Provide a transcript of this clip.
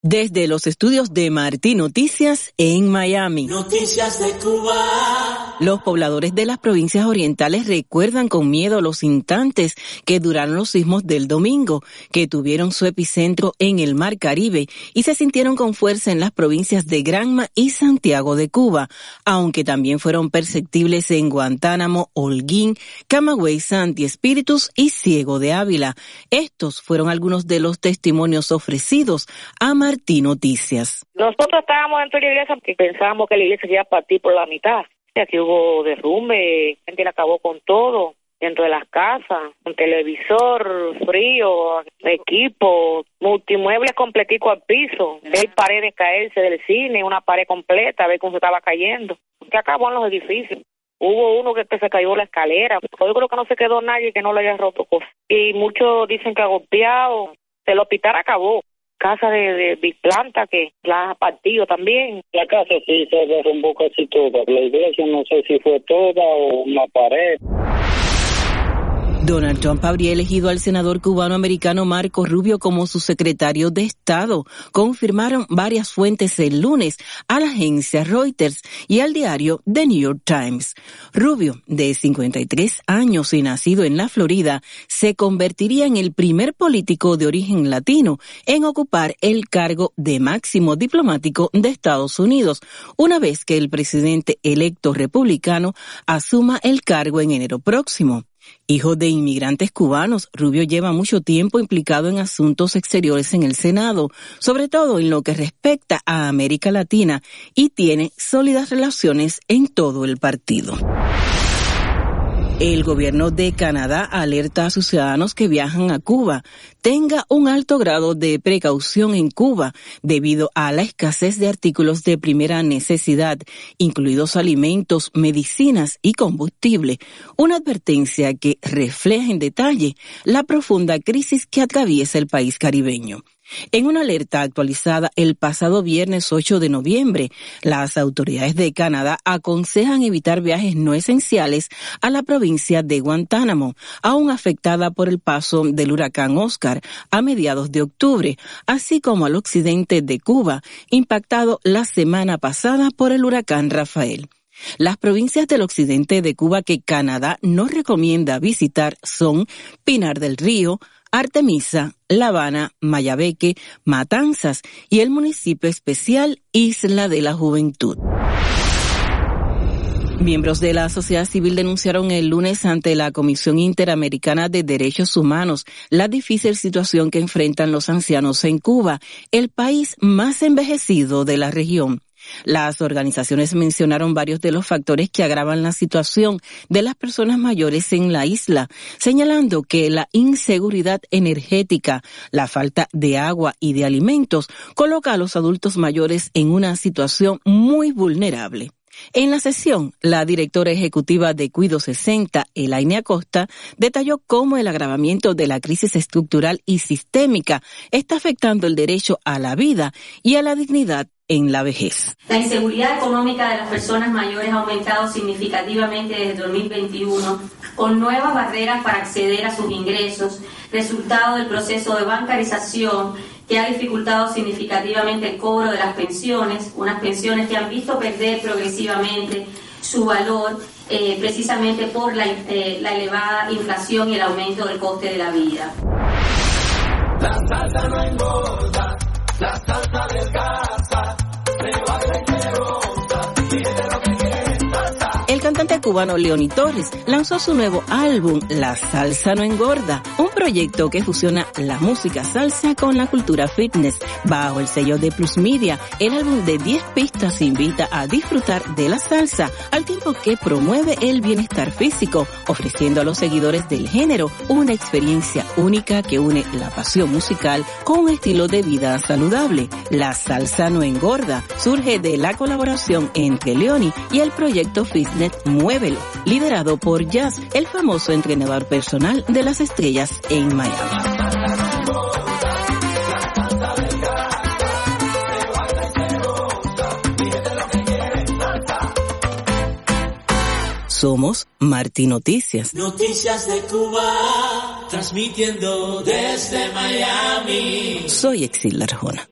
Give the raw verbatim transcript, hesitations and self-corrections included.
Desde los estudios de Martí Noticias en Miami. Noticias de Cuba. Los pobladores de las provincias orientales recuerdan con miedo los instantes que duraron los sismos del domingo, que tuvieron su epicentro en el Mar Caribe y se sintieron con fuerza en las provincias de Granma y Santiago de Cuba, aunque también fueron perceptibles en Guantánamo, Holguín, Camagüey, Santi Espíritus y Ciego de Ávila. Estos fueron algunos de los testimonios ofrecidos a Martí Noticias. Nosotros estábamos dentro de la iglesia porque pensábamos que la iglesia se iba a partir por la mitad. Aquí hubo derrumbe, gente le acabó con todo, dentro de las casas, un televisor, frío, equipo, multimuebles completico al piso, ver paredes caerse del cine, una pared completa, ver cómo se estaba cayendo. Que acabó en los edificios. Hubo uno que, que se cayó la escalera. Yo creo que no se quedó nadie que no le haya roto cosas. Y muchos dicen que ha golpeado. El hospital acabó. Casa de, de biplanta que la ha partido también. La casa sí se derrumbó casi toda. La iglesia no sé si fue toda o una pared. Donald Trump habría elegido al senador cubano-americano Marco Rubio como su secretario de Estado, confirmaron varias fuentes el lunes a la agencia Reuters y al diario The New York Times. Rubio, de cincuenta y tres años y nacido en la Florida, se convertiría en el primer político de origen latino en ocupar el cargo de máximo diplomático de Estados Unidos, una vez que el presidente electo republicano asuma el cargo en enero próximo. Hijo de inmigrantes cubanos, Rubio lleva mucho tiempo implicado en asuntos exteriores en el Senado, sobre todo en lo que respecta a América Latina, y tiene sólidas relaciones en todo el partido. El gobierno de Canadá alerta a sus ciudadanos que viajan a Cuba. Tenga un alto grado de precaución en Cuba debido a la escasez de artículos de primera necesidad, incluidos alimentos, medicinas y combustible. Una advertencia que refleja en detalle la profunda crisis que atraviesa el país caribeño. En una alerta actualizada el pasado viernes ocho de noviembre, las autoridades de Canadá aconsejan evitar viajes no esenciales a la provincia de Guantánamo, aún afectada por el paso del huracán Oscar a mediados de octubre, así como al occidente de Cuba, impactado la semana pasada por el huracán Rafael. Las provincias del occidente de Cuba que Canadá no recomienda visitar son Pinar del Río, Artemisa, La Habana, Mayabeque, Matanzas y el municipio especial Isla de la Juventud. Miembros de la sociedad civil denunciaron el lunes ante la Comisión Interamericana de Derechos Humanos la difícil situación que enfrentan los ancianos en Cuba, el país más envejecido de la región. Las organizaciones mencionaron varios de los factores que agravan la situación de las personas mayores en la isla, señalando que la inseguridad energética, la falta de agua y de alimentos coloca a los adultos mayores en una situación muy vulnerable. En la sesión, la directora ejecutiva de Cuido sesenta, Elaine Acosta, detalló cómo el agravamiento de la crisis estructural y sistémica está afectando el derecho a la vida y a la dignidad en la vejez. La inseguridad económica de las personas mayores ha aumentado significativamente desde dos mil veintiuno, con nuevas barreras para acceder a sus ingresos, resultado del proceso de bancarización que ha dificultado significativamente el cobro de las pensiones, unas pensiones que han visto perder progresivamente su valor eh, precisamente por la, eh, la elevada inflación y el aumento del coste de la vida. La salsa no engorda, la salsa adelgaza, se baila y se goza, pide lo que quieres salsa. El cantante cubano Leoni Torres lanzó su nuevo álbum La Salsa No Engorda, un proyecto que fusiona la música salsa con la cultura fitness. Bajo el sello de Plus Media, el álbum de diez pistas invita a disfrutar de la salsa, al tiempo que promueve el bienestar físico, ofreciendo a los seguidores del género una experiencia única que une la pasión musical con un estilo de vida saludable. La Salsa No Engorda surge de la colaboración entre Leoni y el proyecto fitness Muévelo, liderado por Jazz, el famoso entrenador personal de las estrellas en Miami. Somos Martí Noticias. Noticias de Cuba, transmitiendo desde Miami. Soy Exil Arjona.